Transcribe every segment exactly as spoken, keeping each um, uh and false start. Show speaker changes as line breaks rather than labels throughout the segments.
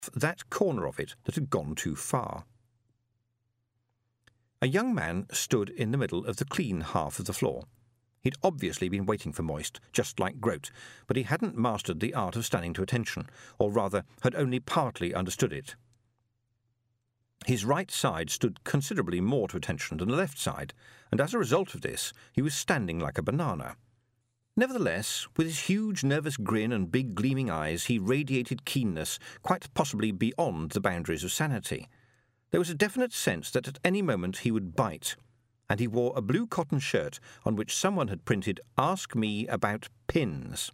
that corner of it that had gone too far. A young man stood in the middle of the clean half of the floor. He'd obviously been waiting for Moist, just like Groat, but he hadn't mastered the art of standing to attention, or rather had only partly understood it. His right side stood considerably more to attention than the left side, and as a result of this, he was standing like a banana. Nevertheless, with his huge nervous grin and big gleaming eyes, he radiated keenness, quite possibly beyond the boundaries of sanity. There was a definite sense that at any moment he would bite, and he wore a blue cotton shirt on which someone had printed, "Ask me about pins."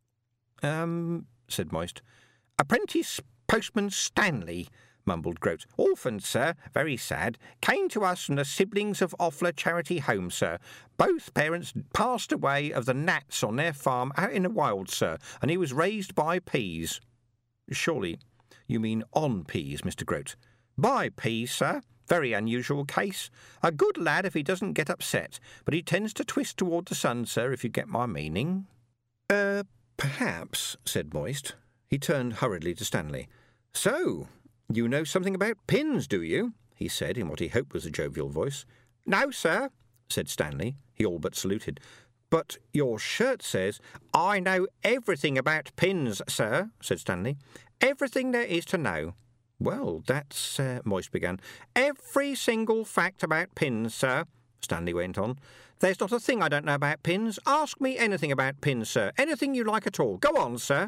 Um, said Moist. "Apprentice Postman Stanley," mumbled Groat. "Orphaned, sir, very sad. Came to us from the siblings of Offler Charity Home, sir. Both parents passed away of the gnats on their farm out in the wild, sir, and he was raised by peas." "Surely you mean on peas, Mister Groat?" "By peas, sir. Very unusual case. A good lad if he doesn't get upset, but he tends to twist toward the sun, sir, if you get my meaning." "Er, perhaps," said Moist. He turned hurriedly to Stanley. "So, you know something about pins, do you?" he said in what he hoped was a jovial voice. "No, sir," said Stanley. He all but saluted. "But your shirt says—" "I know everything about pins, sir," said Stanley. "Everything there is to know." "Well, that's—" Uh, Moist began. "Every single fact about pins, sir," Stanley went on. "There's not a thing I don't know about pins. Ask me anything about pins, sir. Anything you like at all. Go on, sir."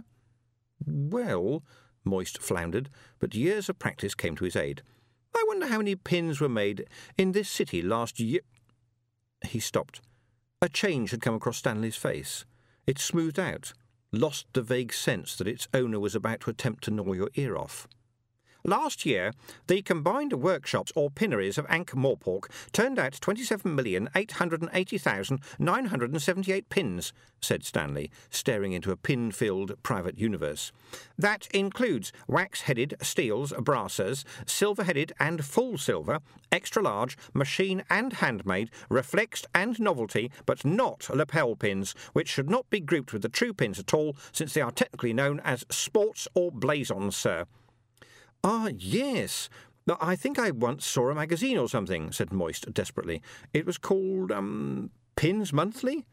"Well," Moist floundered, but years of practice came to his aid. "I wonder how many pins were made in this city last year—" He stopped. A change had come across Stanley's face. It smoothed out, lost the vague sense that its owner was about to attempt to gnaw your ear off. "Last year, the combined workshops or pinneries of Ankh-Morpork turned out twenty-seven million eight hundred eighty thousand nine hundred seventy-eight pins," said Stanley, staring into a pin-filled private universe. "That includes wax-headed steels, brassers, silver-headed and full silver, extra-large, machine and handmade, reflexed and novelty, but not lapel pins, which should not be grouped with the true pins at all, since they are technically known as sports or blazons, sir." "Ah, yes. I think I once saw a magazine or something," said Moist desperately. "It was called, um, Pins Monthly?"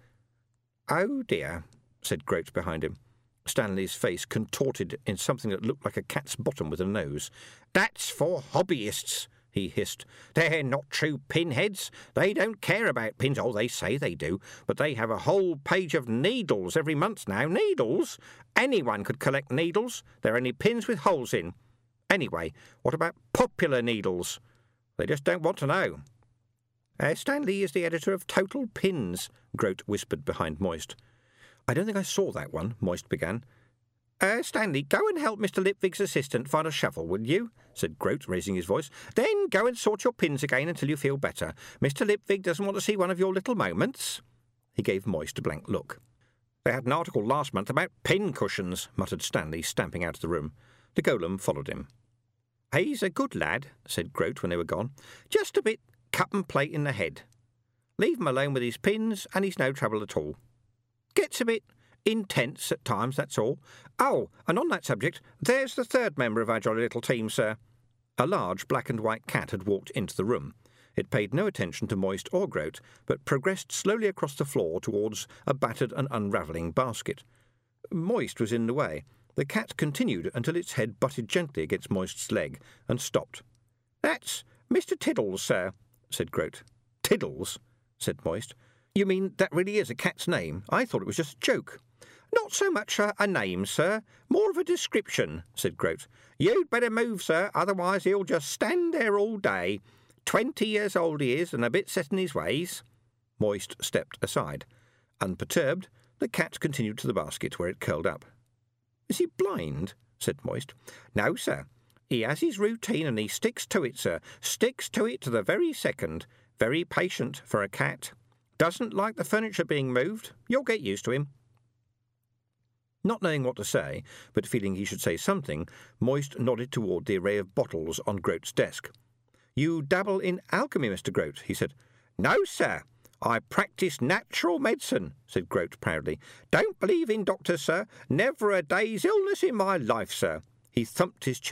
"Oh, dear," said Groat behind him. Stanley's face contorted in something that looked like a cat's bottom with a nose. "That's for hobbyists," he hissed. "They're not true pinheads. They don't care about pins. Oh, they say they do, but they have a whole page of needles every month now. Needles? Anyone could collect needles. They're only pins with holes in. Anyway, what about popular needles? They just don't want to know." Uh, "Stanley is the editor of Total Pins," Groat whispered behind Moist. "I don't think I saw that one," Moist began. Uh, "Stanley, go and help Mister Lipwig's assistant find a shovel, will you?" said Groat, raising his voice. "Then go and sort your pins again until you feel better. Mister Lipwig doesn't want to see one of your little moments." He gave Moist a blank look. "They had an article last month about pin cushions," muttered Stanley, stamping out of the room. The golem followed him. "He's a good lad," said Groat when they were gone. "Just a bit cut and plate in the head. Leave him alone with his pins and he's no trouble at all. Gets a bit intense at times, that's all. Oh, and on that subject, there's the third member of our jolly little team, sir." A large black and white cat had walked into the room. It paid no attention to Moist or Groat, but progressed slowly across the floor towards a battered and unravelling basket. Moist was in the way. The cat continued until its head butted gently against Moist's leg, and stopped. "That's Mister Tiddles, sir," said Groat. "Tiddles?" said Moist. "You mean that really is a cat's name? I thought it was just a joke." "Not so much a, a name, sir. More of a description," said Groat. "You'd better move, sir, otherwise he'll just stand there all day. Twenty years old he is, and a bit set in his ways." Moist stepped aside. Unperturbed, the cat continued to the basket, where it curled up. "Is he blind?" said Moist. "No, sir. He has his routine and he sticks to it, sir. Sticks to it to the very second. Very patient for a cat. Doesn't like the furniture being moved. You'll get used to him." Not knowing what to say, but feeling he should say something, Moist nodded toward the array of bottles on Groat's desk. "You dabble in alchemy, Mister Groat," he said. "No, sir. I practice natural medicine," said Groat proudly. "Don't believe in doctors, sir. Never a day's illness in my life, sir." He thumped his chest.